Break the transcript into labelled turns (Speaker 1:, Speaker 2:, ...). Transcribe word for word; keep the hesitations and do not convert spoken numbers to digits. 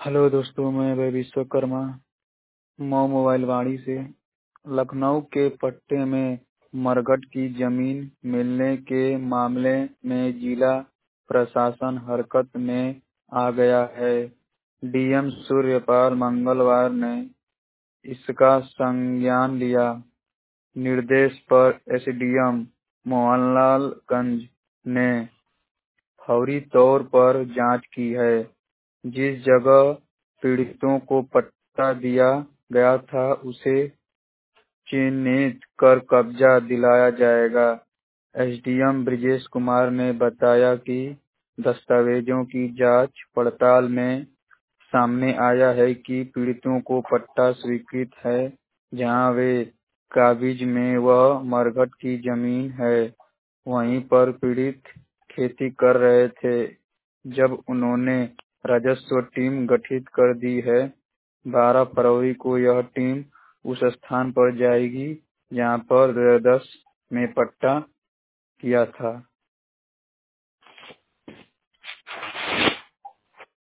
Speaker 1: Hello दोस्तों, मैं वै Vishwakarma Mau mobile वाड़ी से। लखनऊ के पट्टे में मरघट की जमीन मिलने के मामले में जिला प्रशासन हरकत में आ गया है। डीएम सूर्यपाल मंगलवार ने इसका संज्ञान लिया। निर्देश पर एसडीएम मोहनलालगंज ने फौरी तौर पर जांच की है। जिस जगह पीड़ितों को पट्टा दिया गया था उसे चिन्हित कर कब्जा दिलाया जाएगा। एसडीएम ब्रिजेश कुमार ने बताया कि दस्तावेजों की जांच पड़ताल में सामने आया है कि पीड़ितों को पट्टा स्वीकृत है। जहां वे काबिज में वह मरघट की जमीन है, वहीं पर पीड़ित खेती कर रहे थे। जब उन्होंने राजस्व टीम गठित कर दी है। बारह फरवरी को यह टीम उस स्थान पर जाएगी जहां पर दो हज़ार दस में पट्टा किया था।